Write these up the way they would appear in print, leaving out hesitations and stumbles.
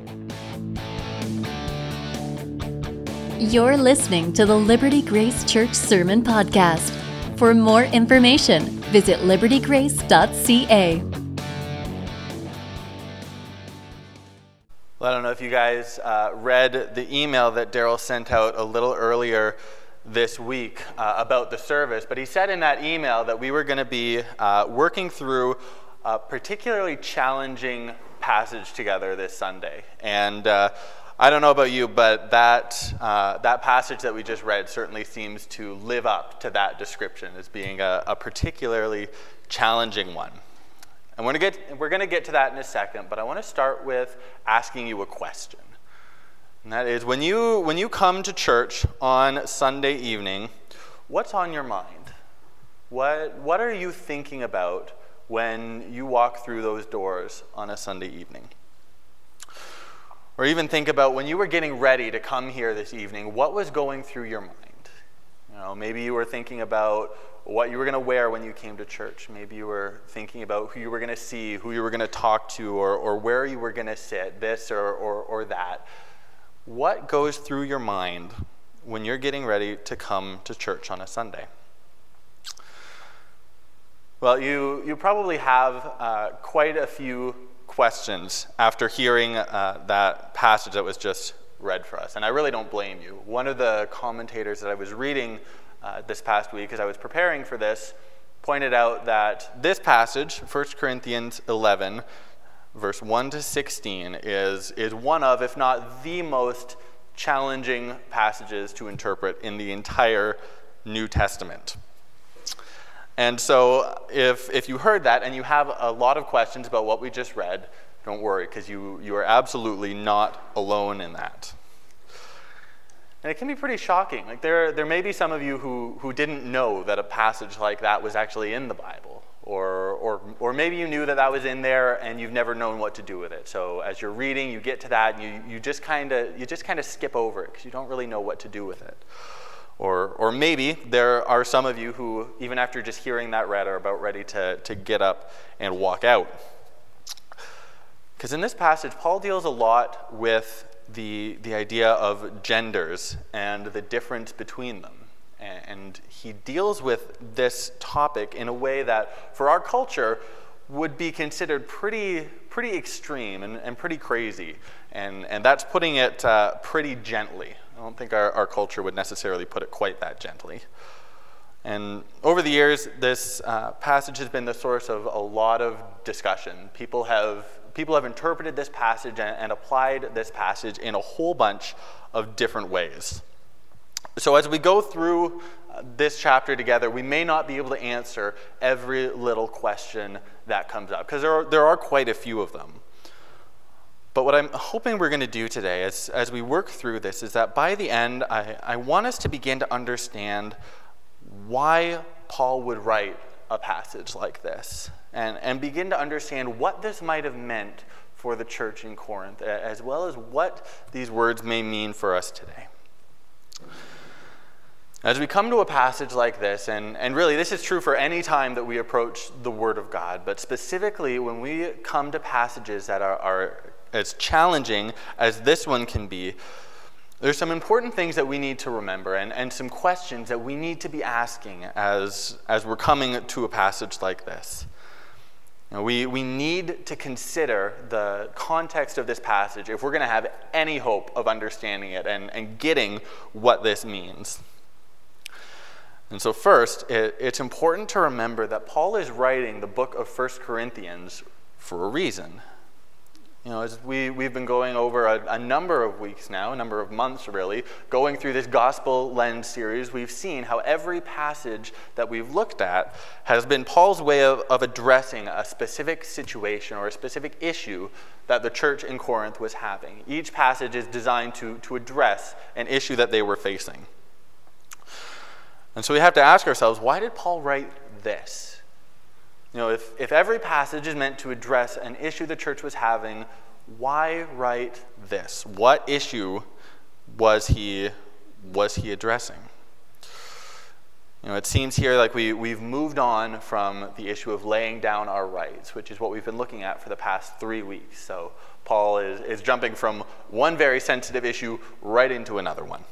You're listening to the Liberty Grace Church Sermon Podcast. For more information, visit libertygrace.ca. Well, I don't know if you guys read the email that Daryl sent out a little earlier this week about the service, but he said in that email that we were going to be working through a particularly challenging passage together this Sunday. And I don't know about you, but that passage that we just read certainly seems to live up to that description as being a particularly challenging one. And we're going to get to that in a second, but I want to start with asking you a question. And that is, when you come to church on Sunday evening, what's on your mind? What are you thinking about when you walk through those doors on a Sunday evening? Or even think about when you were getting ready to come here this evening, what was going through your mind? You know, maybe you were thinking about what you were going to wear when you came to church. Maybe you were thinking about who you were going to see, who you were going to talk to, or where you were going to sit, this or that. What goes through your mind when you're getting ready to come to church on a Sunday? Well, you probably have quite a few questions after hearing that passage that was just read for us. And I really don't blame you. One of the commentators that I was reading this past week as I was preparing for this pointed out that this passage, 1 Corinthians 11, verse 1 to 16, is one of, if not the most challenging passages to interpret in the entire New Testament. And so if you heard that and you have a lot of questions about what we just read, don't worry, because you are absolutely not alone in that. And it can be pretty shocking. Like there may be some of you who didn't know that a passage like that was actually in the Bible, or maybe you knew that was in there and you've never known what to do with it. So as you're reading, you get to that and you just kind of skip over it because you don't really know what to do with it. Or maybe there are some of you who, even after just hearing that read, are about ready to get up and walk out. Because in this passage, Paul deals a lot with the idea of genders and the difference between them. And he deals with this topic in a way that, for our culture, would be considered pretty extreme and pretty crazy. And that's putting it pretty gently. I don't think our culture would necessarily put it quite that gently. And over the years, this passage has been the source of a lot of discussion. People have interpreted this passage and applied this passage in a whole bunch of different ways. So as we go through this chapter together, we may not be able to answer every little question that comes up, because there are quite a few of them. But what I'm hoping we're going to do today as we work through this is that by the end, I want us to begin to understand why Paul would write a passage like this and begin to understand what this might have meant for the church in Corinth, as well as what these words may mean for us today. As we come to a passage like this, and really this is true for any time that we approach the Word of God, but specifically when we come to passages that are as challenging as this one can be, there's some important things that we need to remember and some questions that we need to be asking as we're coming to a passage like this. You know, we need to consider the context of this passage if we're going to have any hope of understanding it and getting what this means. And so first, it's important to remember that Paul is writing the book of 1 Corinthians for a reason. You know, as we've been going over a number of weeks now, a number of months really, going through this Gospel Lens series, we've seen how every passage that we've looked at has been Paul's way of addressing a specific situation or a specific issue that the church in Corinth was having. Each passage is designed to address an issue that they were facing. And so we have to ask ourselves, why did Paul write this? You know, if every passage is meant to address an issue the church was having, why write this? What issue was he addressing? It seems here like we've moved on from the issue of laying down our rights, which is what we've been looking at for the past 3 weeks. So Paul is jumping from one very sensitive issue right into another one.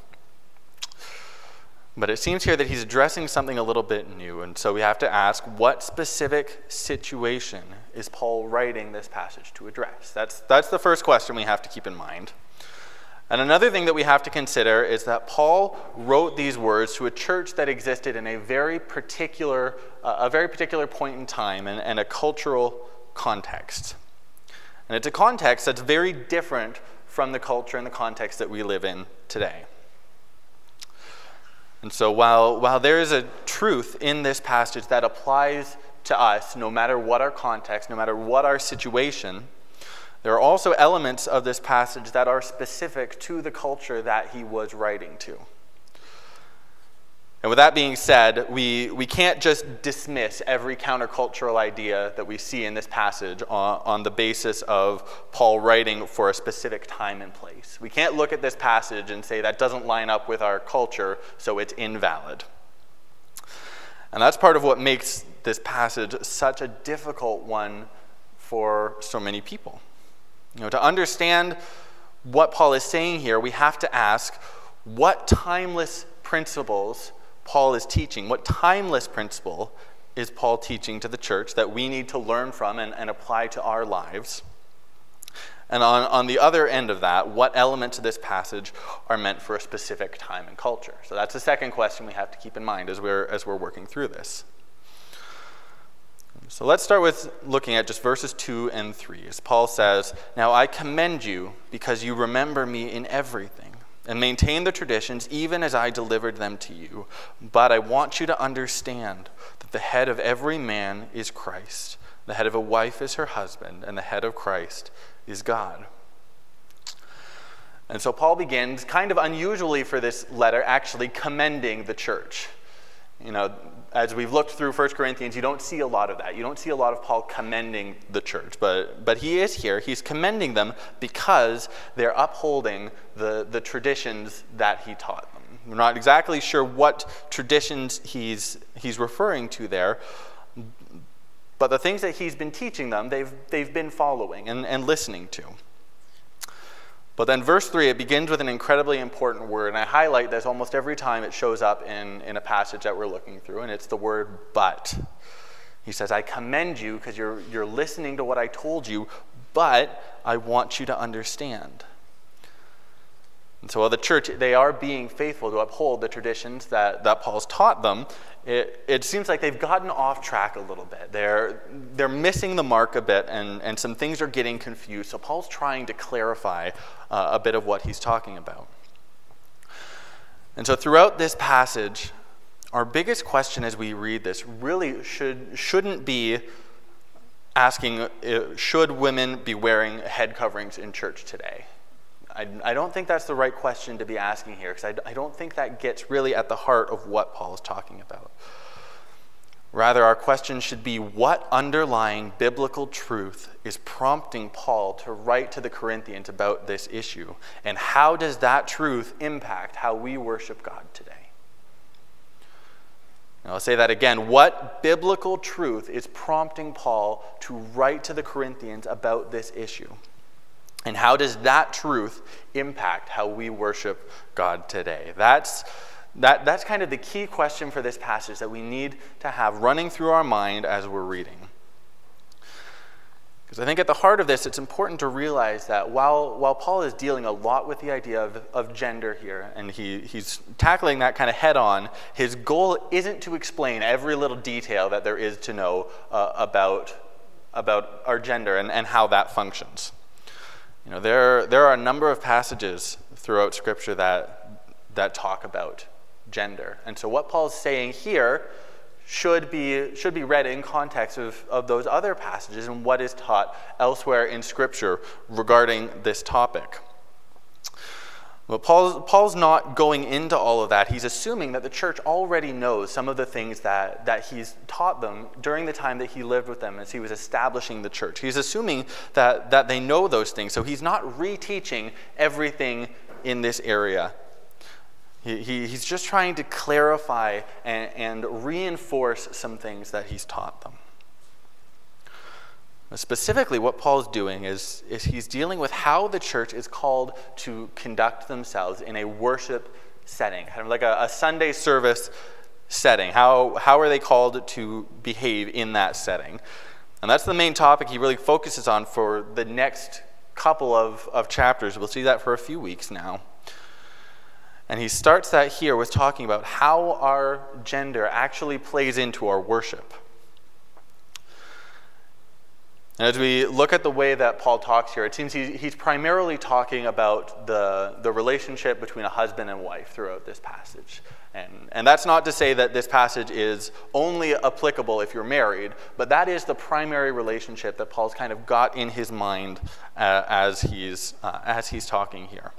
But it seems here that he's addressing something a little bit new, and so we have to ask, what specific situation is Paul writing this passage to address? That's the first question we have to keep in mind. And another thing that we have to consider is that Paul wrote these words to a church that existed in a very particular point in time and a cultural context. And it's a context that's very different from the culture and the context that we live in today. And so while there is a truth in this passage that applies to us, no matter what our context, no matter what our situation, there are also elements of this passage that are specific to the culture that he was writing to. And with that being said, we can't just dismiss every countercultural idea that we see in this passage on the basis of Paul writing for a specific time and place. We can't look at this passage and say that doesn't line up with our culture, so it's invalid. And that's part of what makes this passage such a difficult one for so many people. To understand what Paul is saying here, we have to ask what timeless principles Paul is teaching. What timeless principle is Paul teaching to the church that we need to learn from and apply to our lives? And on the other end of that, what elements of this passage are meant for a specific time and culture? So that's the second question we have to keep in mind as we're working through this. So let's start with looking at just verses 2 and 3. As Paul says, "Now I commend you because you remember me in everything and maintain the traditions even as I delivered them to you. But I want you to understand that the head of every man is Christ. The head of a wife is her husband, and the head of Christ is God." And so Paul begins, kind of unusually for this letter, actually commending the church. As we've looked through 1 Corinthians, you don't see a lot of that. You don't see a lot of Paul commending the church, but he is here. He's commending them because they're upholding the traditions that he taught them. We're not exactly sure what traditions he's referring to there, but the things that he's been teaching them, they've been following and listening to. But then verse 3, it begins with an incredibly important word, and I highlight this almost every time it shows up in a passage that we're looking through, and it's the word "but." He says, "I commend you because you're listening to what I told you, but I want you to understand." And so while the church, they are being faithful to uphold the traditions that Paul's taught them, it seems like they've gotten off track a little bit. They're missing the mark a bit, and some things are getting confused. So Paul's trying to clarify a bit of what he's talking about. And so throughout this passage, our biggest question as we read this really shouldn't be asking, should women be wearing head coverings in church today? I don't think that's the right question to be asking here, because I don't think that gets really at the heart of what Paul is talking about. Rather, our question should be, what underlying biblical truth is prompting Paul to write to the Corinthians about this issue? And how does that truth impact how we worship God today? Now, I'll say that again. What biblical truth is prompting Paul to write to the Corinthians about this issue? And how does that truth impact how we worship God today? That's kind of the key question for this passage that we need to have running through our mind as we're reading. Because I think at the heart of this, it's important to realize that while Paul is dealing a lot with the idea of gender here, and he's tackling that kind of head on, his goal isn't to explain every little detail that there is to know about our gender and how that functions. There are a number of passages throughout Scripture that talk about gender. And so what Paul's saying here should be read in context of those other passages and what is taught elsewhere in Scripture regarding this topic. But Paul's not going into all of that. He's assuming that the church already knows some of the things that he's taught them during the time that he lived with them as he was establishing the church. He's assuming that they know those things. So he's not reteaching everything in this area. He's just trying to clarify and reinforce some things that he's taught them. Specifically, what Paul's doing is he's dealing with how the church is called to conduct themselves in a worship setting, kind of like a Sunday service setting. How are they called to behave in that setting? And that's the main topic he really focuses on for the next couple of chapters. We'll see that for a few weeks now. And he starts that here with talking about how our gender actually plays into our worship. And as we look at the way that Paul talks here, it seems he's primarily talking about the relationship between a husband and wife throughout this passage. And that's not to say that this passage is only applicable if you're married, but that is the primary relationship that Paul's kind of got in his mind as he's talking here.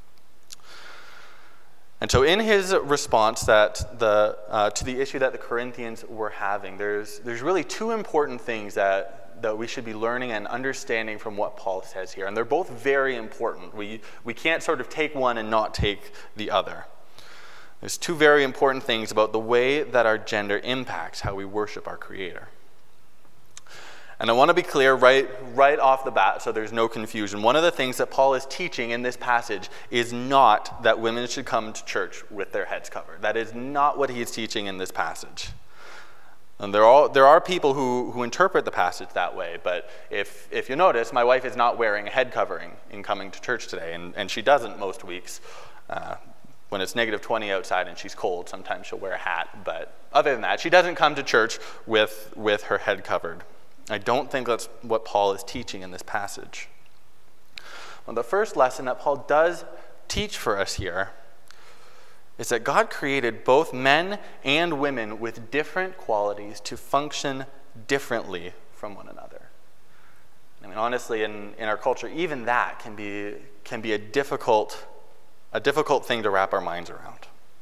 And so in his response to the issue that the Corinthians were having, there's really two important things that we should be learning and understanding from what Paul says here. And they're both very important. We can't sort of take one and not take the other. There's two very important things about the way that our gender impacts how we worship our Creator. And I want to be clear right off the bat so there's no confusion. One of the things that Paul is teaching in this passage is not that women should come to church with their heads covered. That is not what he is teaching in this passage. And there are people who interpret the passage that way, but if you notice, my wife is not wearing a head covering in coming to church today, and she doesn't most weeks. When it's negative 20 outside and she's cold, sometimes she'll wear a hat, but other than that, she doesn't come to church with her head covered. I don't think that's what Paul is teaching in this passage. Well, the first lesson that Paul does teach for us here is that God created both men and women with different qualities to function differently from one another. I mean, honestly, in our culture, even that can be a difficult thing to wrap our minds around.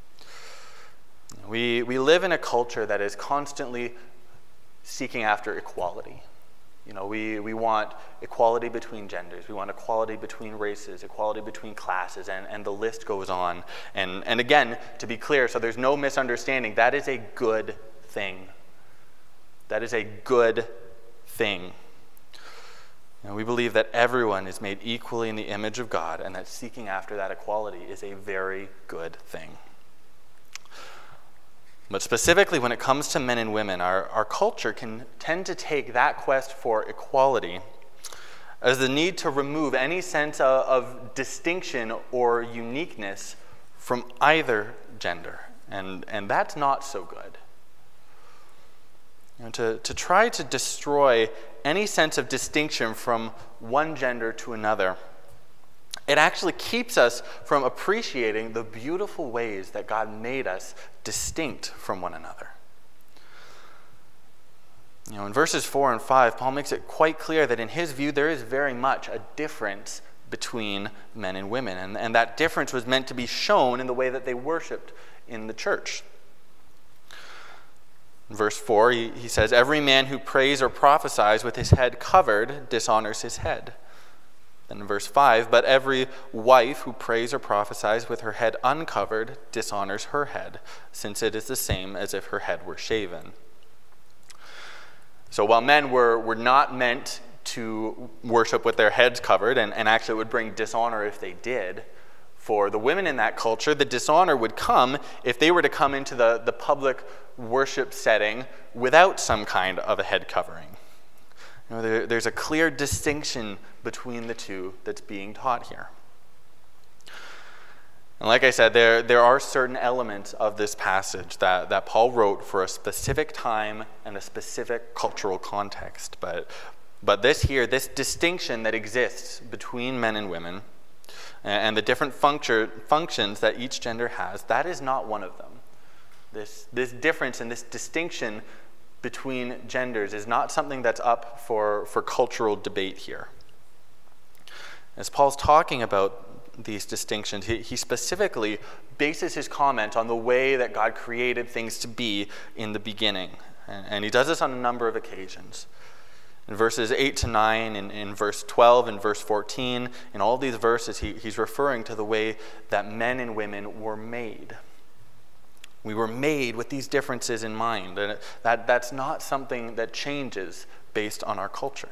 We live in a culture that is constantly seeking after equality. You know, we want equality between genders. We want equality between races, equality between classes, and the list goes on. And again, to be clear, so there's no misunderstanding, that is a good thing. That is a good thing. And we believe that everyone is made equally in the image of God, and that seeking after that equality is a very good thing. But specifically when it comes to men and women, our culture can tend to take that quest for equality as the need to remove any sense of distinction or uniqueness from either gender. And that's not so good. You know, to try to destroy any sense of distinction from one gender to another, it actually keeps us from appreciating the beautiful ways that God made us distinct from one another. You know, in verses 4 and 5, Paul makes it quite clear that in his view there is very much a difference between men and women, and that difference was meant to be shown in the way that they worshiped in the church. In verse 4, he says, "Every man who prays or prophesies with his head covered dishonors his head." Then in verse 5, "But every wife who prays or prophesies with her head uncovered dishonors her head, since it is the same as if her head were shaven." So while men were not meant to worship with their heads covered, and actually would bring dishonor if they did, for the women in that culture, the dishonor would come if they were to come into the public worship setting without some kind of a head covering. You know, there's a clear distinction between the two that's being taught here. And like I said, there are certain elements of this passage that Paul wrote for a specific time and a specific cultural context. But this distinction that exists between men and women and the different functions that each gender has, that is not one of them. This difference and this distinction between genders is not something that's up for cultural debate here. As Paul's talking about these distinctions, he specifically bases his comment on the way that God created things to be in the beginning. And he does this on a number of occasions. In verses 8 to 9, in verse 12 and verse 14, in all these verses, he's referring to the way that men and women were made. We were made with these differences in mind, and that's not something that changes based on our culture.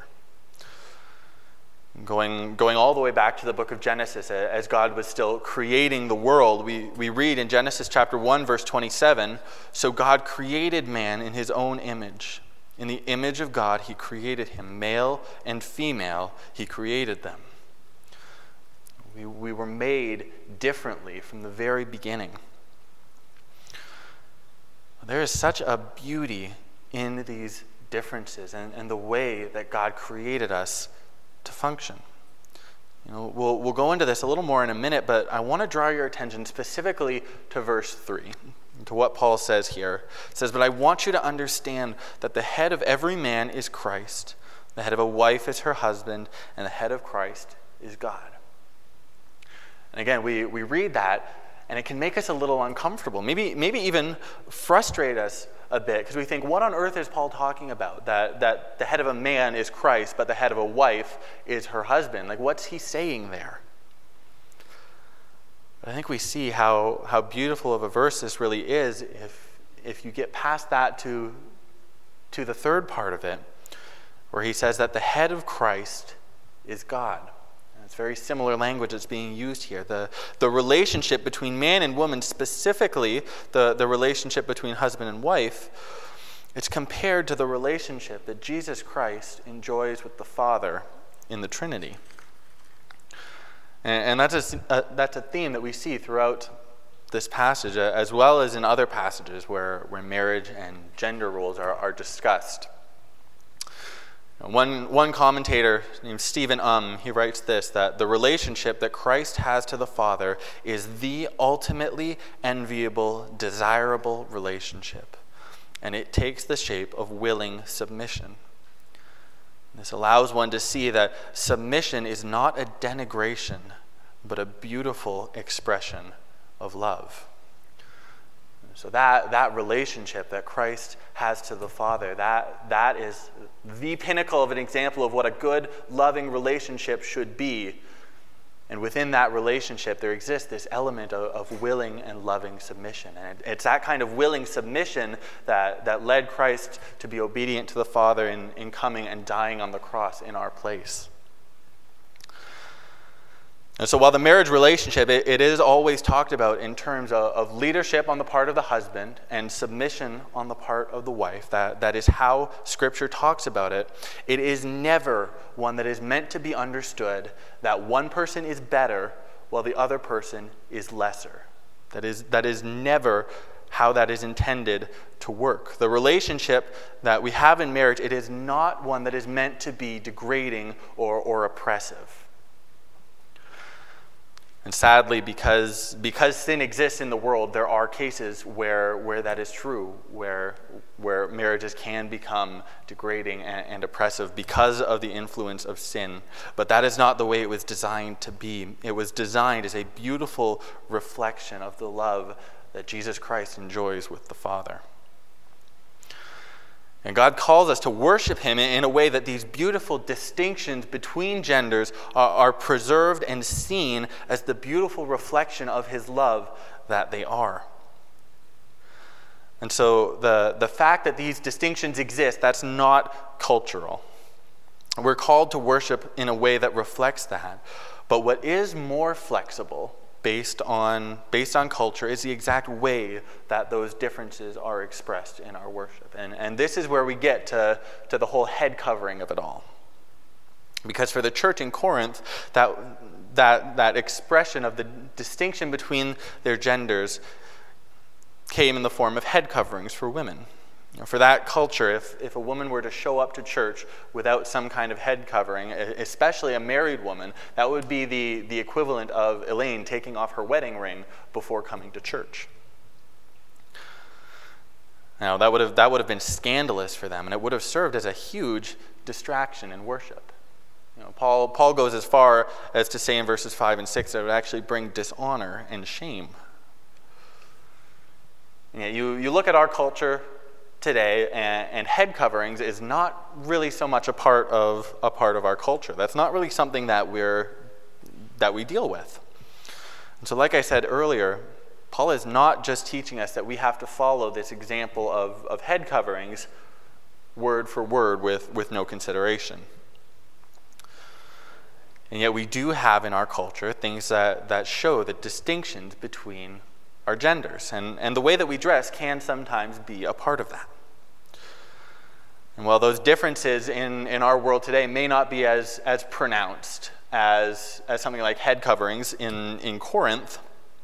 Going all the way back to the book of Genesis, as God was still creating the world, we read in Genesis chapter 1, verse 27, "So God created man in his own image. In the image of God he created him, male and female he created them." We were made differently from the very beginning. There is such a beauty in these differences and the way that God created us to function. We'll go into this a little more in a minute, but I want to draw your attention specifically to verse 3, to what Paul says here. It says, "But I want you to understand that the head of every man is Christ, the head of a wife is her husband, and the head of Christ is God." And again, we read that, and it can make us a little uncomfortable, maybe even frustrate us a bit, because we think, what on earth is Paul talking about? That the head of a man is Christ, but the head of a wife is her husband. Like, what's he saying there? But I think we see how beautiful of a verse this really is if you get past that to the third part of it, where he says that the head of Christ is God. It's very similar language that's being used here. The relationship between man and woman, specifically the relationship between husband and wife, it's compared to the relationship that Jesus Christ enjoys with the Father in the Trinity. And that's a theme that we see throughout this passage, as well as in other passages where marriage and gender roles are discussed. One commentator named Stephen he writes this, that the relationship that Christ has to the Father is the ultimately enviable, desirable relationship, and it takes the shape of willing submission. This allows one to see that submission is not a denigration, but a beautiful expression of love. So that relationship that Christ has to the Father, that is the pinnacle of an example of what a good, loving relationship should be. And within that relationship, there exists this element of willing and loving submission. And it's that kind of willing submission that led Christ to be obedient to the Father in coming and dying on the cross in our place. And so while the marriage relationship, it is always talked about in terms of leadership on the part of the husband and submission on the part of the wife, that is how Scripture talks about it, it is never one that is meant to be understood that one person is better while the other person is lesser. That is never how that is intended to work. The relationship that we have in marriage, it is not one that is meant to be degrading or oppressive. And sadly, because sin exists in the world, there are cases where that is true, where marriages can become degrading and oppressive because of the influence of sin. But that is not the way it was designed to be. It was designed as a beautiful reflection of the love that Jesus Christ enjoys with the Father. And God calls us to worship him in a way that these beautiful distinctions between genders are preserved and seen as the beautiful reflection of his love that they are. And so the fact that these distinctions exist, that's not cultural. We're called to worship in a way that reflects that. But what is more flexible based on culture is the exact way that those differences are expressed in our worship. And this is where we get to the whole head covering of it all. Because for the church in Corinth, that expression of the distinction between their genders came in the form of head coverings for women. For that culture, if a woman were to show up to church without some kind of head covering, especially a married woman, that would be the equivalent of Elaine taking off her wedding ring before coming to church. Now, that would have been scandalous for them, and it would have served as a huge distraction in worship. Paul goes as far as to say in verses 5 and 6 that it would actually bring dishonor and shame. You look at our culture today, and head coverings is not really so much a part of our culture. That's not really something that we deal with. And so, like I said earlier, Paul is not just teaching us that we have to follow this example of head coverings word for word with no consideration. And yet we do have in our culture things that show the distinctions between our genders. And the way that we dress can sometimes be a part of that. And while those differences in our world today may not be as pronounced as something like head coverings in Corinth,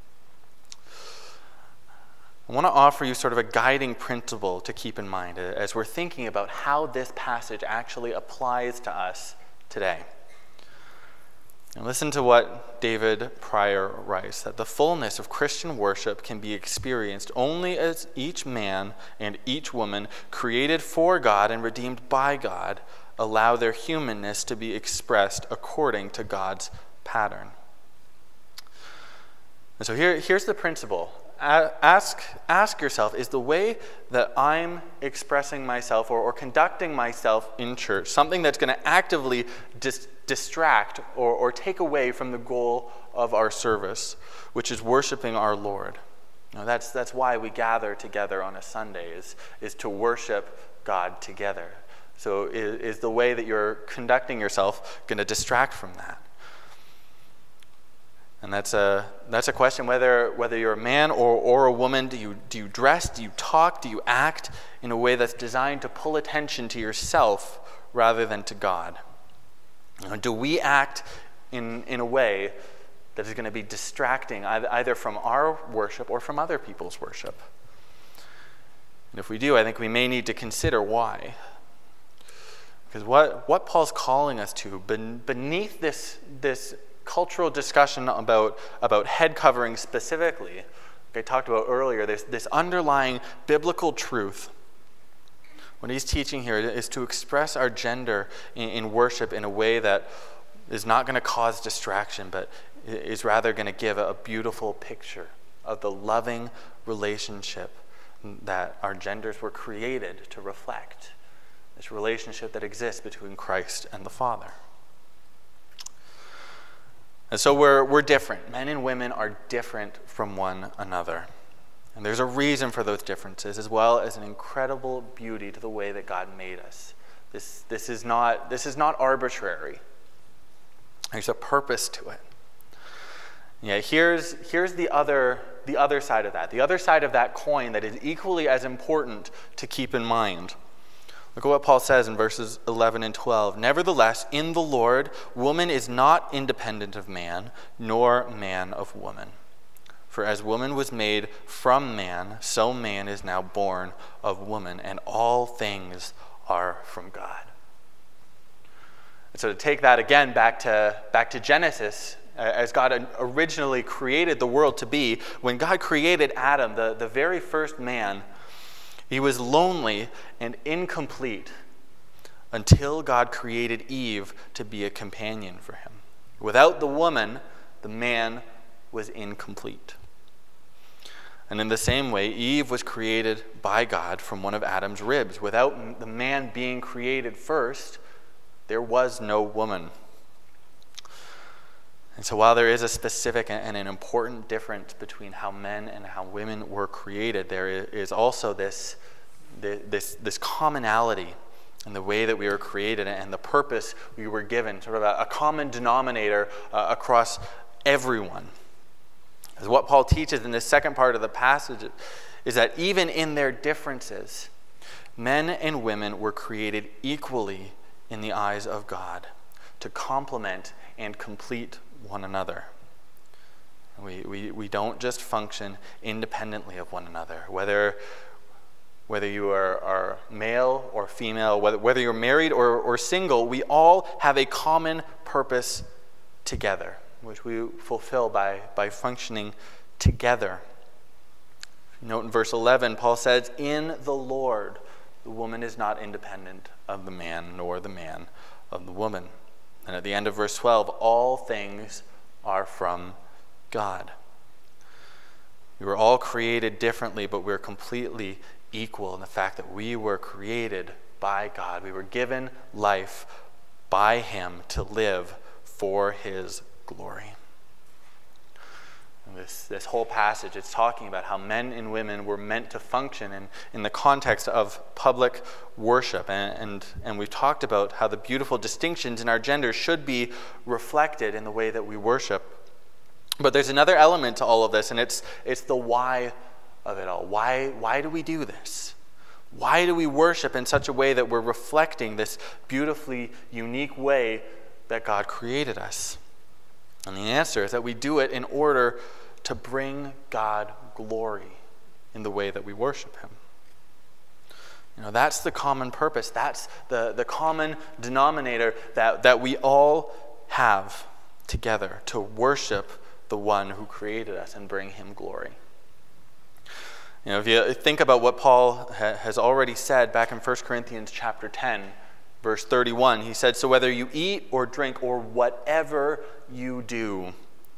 I want to offer you sort of a guiding principle to keep in mind as we're thinking about how this passage actually applies to us today. And listen to what David Pryor writes, that the fullness of Christian worship can be experienced only as each man and each woman, created for God and redeemed by God, allow their humanness to be expressed according to God's pattern. And so here's the principle. Ask yourself, is the way that I'm expressing myself or conducting myself in church something that's going to actively distract or take away from the goal of our service, which is worshiping our Lord? Now, that's why we gather together on a Sunday, is to worship God together. So is the way that you're conducting yourself going to distract from that? And that's a question whether you're a man or a woman. Do you dress, do you talk, do you act in a way that's designed to pull attention to yourself rather than to God? Do we act in a way that is going to be distracting either from our worship or from other people's worship? And if we do, I think we may need to consider why. Because what Paul's calling us to, beneath this cultural discussion about head covering specifically, like I talked about earlier, there's this underlying biblical truth. What he's teaching here is to express our gender in worship in a way that is not going to cause distraction, but is rather going to give a beautiful picture of the loving relationship that our genders were created to reflect. This relationship that exists between Christ and the Father. And so we're different. Men and women are different from one another. And there's a reason for those differences, as well as an incredible beauty to the way that God made us. This is not arbitrary. There's a purpose to it. Yeah, here's the other side of that. The other side of that coin that is equally as important to keep in mind. Look at what Paul says in verses 11 and 12. Nevertheless, in the Lord, woman is not independent of man, nor man of woman. For as woman was made from man, so man is now born of woman, and all things are from God. And so to take that again back to Genesis, as God originally created the world to be, when God created Adam, the very first man, he was lonely and incomplete until God created Eve to be a companion for him. Without the woman, the man was incomplete. And in the same way, Eve was created by God from one of Adam's ribs. Without the man being created first, there was no woman. And so while there is a specific and an important difference between how men and how women were created, there is also this commonality in the way that we were created and the purpose we were given, sort of a common denominator across everyone. As what Paul teaches in this second part of the passage is that even in their differences, men and women were created equally in the eyes of God to complement and complete one another. We don't just function independently of one another. Whether you are male or female, whether you're married or single, we all have a common purpose together, which we fulfill by functioning together. Note in verse 11, Paul says, in the Lord, the woman is not independent of the man, nor the man of the woman. And at the end of verse 12, all things are from God. We were all created differently, but we're completely equal in the fact that we were created by God. We were given life by him to live for his glory. And this whole passage, it's talking about how men and women were meant to function in the context of public worship. And we've talked about how the beautiful distinctions in our gender should be reflected in the way that we worship. But there's another element to all of this, and it's the why of it all. Why do we do this? Why do we worship in such a way that we're reflecting this beautifully unique way that God created us? And the answer is that we do it in order to bring God glory in the way that we worship him. That's the common purpose. That's the common denominator that we all have together, to worship the one who created us and bring him glory. If you think about what Paul has already said back in 1 Corinthians chapter 10, verse 31, he said, "So whether you eat or drink or whatever you do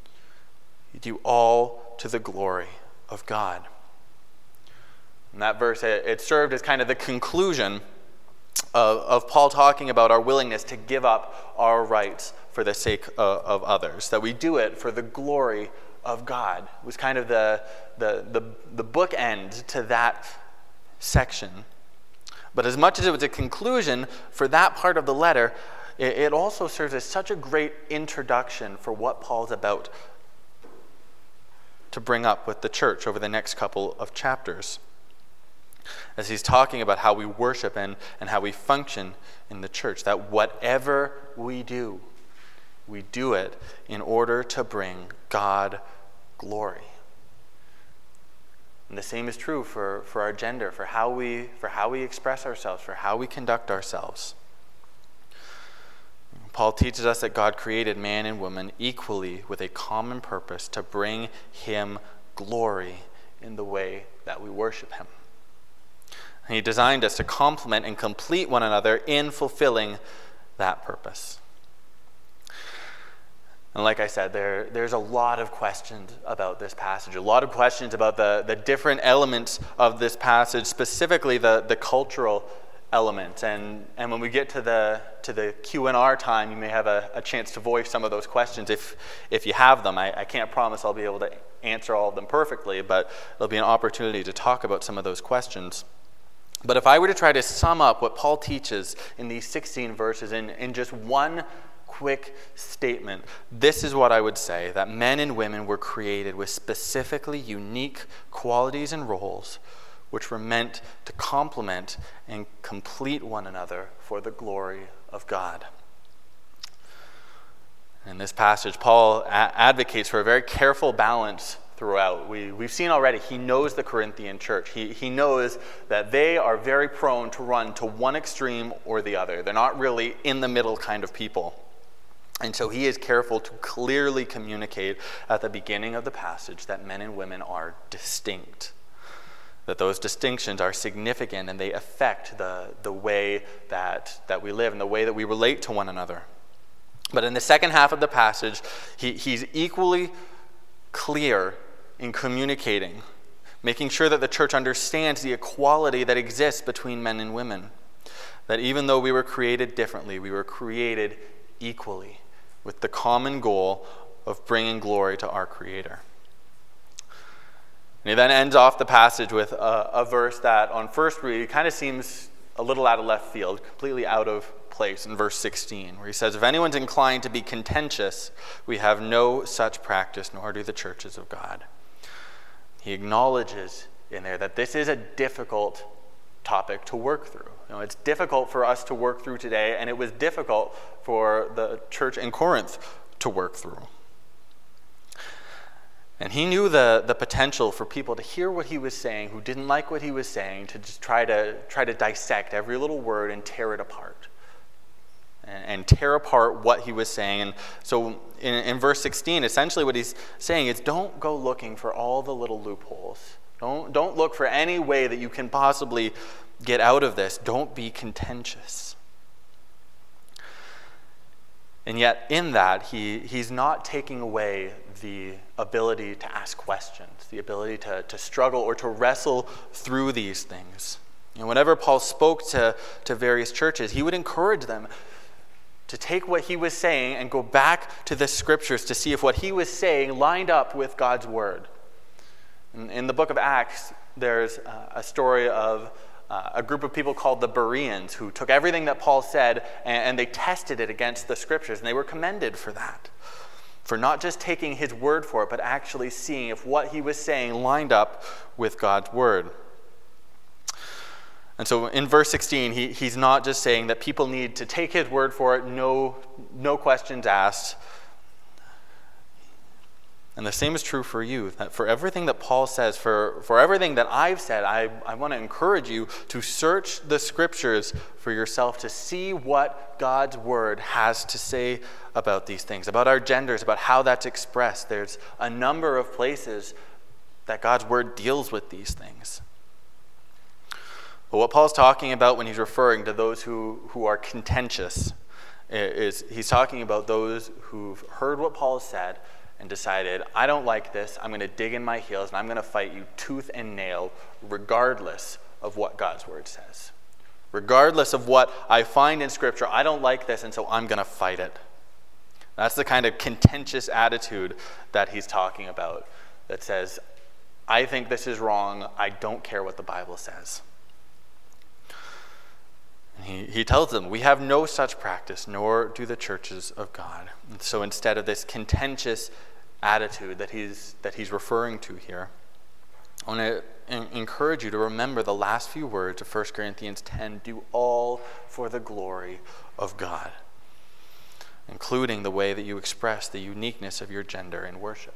all to the glory of God." And that verse, it served as kind of the conclusion of Paul talking about our willingness to give up our rights for the sake of others, that we do it for the glory of God. It was kind of the bookend to that section. But as much as it was a conclusion for that part of the letter, it also serves as such a great introduction for what Paul's about to bring up with the church over the next couple of chapters, as he's talking about how we worship and how we function in the church, that whatever we do it in order to bring God glory. And the same is true for our gender, for how we express ourselves, for how we conduct ourselves. Paul teaches us that God created man and woman equally with a common purpose to bring him glory in the way that we worship him. And he designed us to complement and complete one another in fulfilling that purpose. And like I said, there's a lot of questions about this passage, a lot of questions about the different elements of this passage, specifically the cultural element. And when we get to the Q&R time, you may have a chance to voice some of those questions if you have them. I can't promise I'll be able to answer all of them perfectly, but there'll be an opportunity to talk about some of those questions. But if I were to try to sum up what Paul teaches in these 16 verses in just one quick statement, this is what I would say: that men and women were created with specifically unique qualities and roles which were meant to complement and complete one another for the glory of God. In this passage, Paul advocates for a very careful balance throughout. We've seen already, he knows the Corinthian church. He knows that they are very prone to run to one extreme or the other. They're not really in the middle kind of people. And so he is careful to clearly communicate at the beginning of the passage that men and women are distinct, that those distinctions are significant and they affect the way that we live and the way that we relate to one another. But in the second half of the passage, he's equally clear in communicating, making sure that the church understands the equality that exists between men and women, that even though we were created differently, we were created equally, with the common goal of bringing glory to our Creator. And he then ends off the passage with a verse that on first read kind of seems a little out of left field, completely out of place, in verse 16, where he says, "If anyone's inclined to be contentious, we have no such practice, nor do the churches of God." He acknowledges in there that this is a difficult topic to work through. It's difficult for us to work through today, and it was difficult for the church in Corinth to work through. And he knew the potential for people to hear what he was saying, who didn't like what he was saying, to just try to dissect every little word and tear it apart. And tear apart what he was saying. And so in verse 16, essentially what he's saying is, don't go looking for all the little loopholes. Don't look for any way that you can possibly get out of this. Don't be contentious. And yet in that, he's not taking away the ability to ask questions, the ability to struggle or to wrestle through these things. And whenever Paul spoke to various churches, he would encourage them to take what he was saying and go back to the scriptures to see if what he was saying lined up with God's word. In the book of Acts, there's a story of a group of people called the Bereans who took everything that Paul said and they tested it against the scriptures, and they were commended for that, for not just taking his word for it, but actually seeing if what he was saying lined up with God's word. And so in verse 16, he's not just saying that people need to take his word for it, no questions asked. And the same is true for you, that for everything that Paul says, for everything that I've said, I want to encourage you to search the scriptures for yourself to see what God's word has to say about these things, about our genders, about how that's expressed. There's a number of places that God's word deals with these things. But what Paul's talking about when he's referring to those who are contentious is he's talking about those who've heard what Paul has said and decided, I don't like this, I'm going to dig in my heels and I'm going to fight you tooth and nail regardless of what God's word says. Regardless of what I find in Scripture, I don't like this, and so I'm going to fight it. That's the kind of contentious attitude that he's talking about, that says, I think this is wrong, I don't care what the Bible says. He tells them, we have no such practice, nor do the churches of God. And so instead of this contentious attitude that he's referring to here, I want to encourage you to remember the last few words of 1 Corinthians 10, do all for the glory of God, including the way that you express the uniqueness of your gender in worship.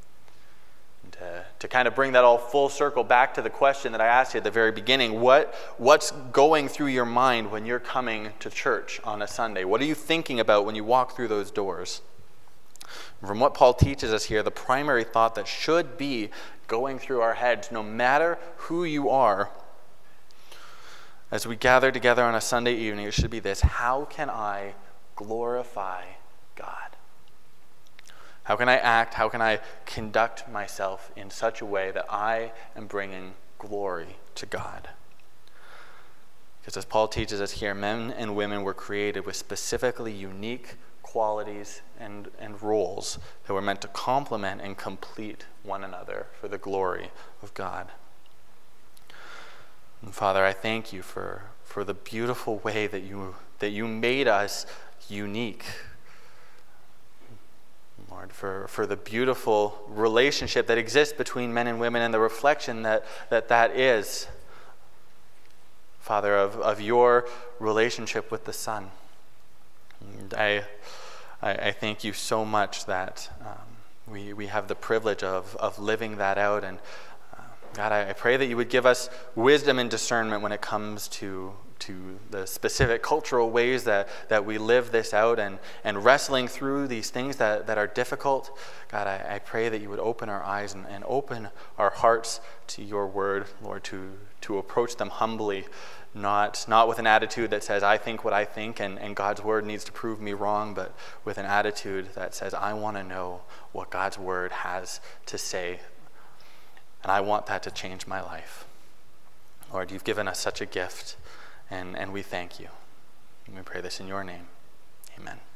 To kind of bring that all full circle back to the question that I asked you at the very beginning, what's going through your mind when you're coming to church on a Sunday? What are you thinking about when you walk through those doors? From what Paul teaches us here, the primary thought that should be going through our heads, no matter who you are, as we gather together on a Sunday evening, it should be this: how can I glorify God? How can I act? How can I conduct myself in such a way that I am bringing glory to God? Because as Paul teaches us here, men and women were created with specifically unique qualities and roles that were meant to complement and complete one another for the glory of God. And Father, I thank you for the beautiful way that you made us unique. Lord, for the beautiful relationship that exists between men and women and the reflection that is, Father, of your relationship with the Son. And I thank you so much that we have the privilege of living that out. And God, I pray that you would give us wisdom and discernment when it comes to the specific cultural ways that we live this out and wrestling through these things that are difficult. God, I pray that you would open our eyes and open our hearts to your word, Lord, to approach them humbly, not with an attitude that says, I think what I think and God's word needs to prove me wrong, but with an attitude that says, I want to know what God's word has to say, and I want that to change my life. Lord, you've given us such a gift. And we thank you. And we pray this in your name. Amen.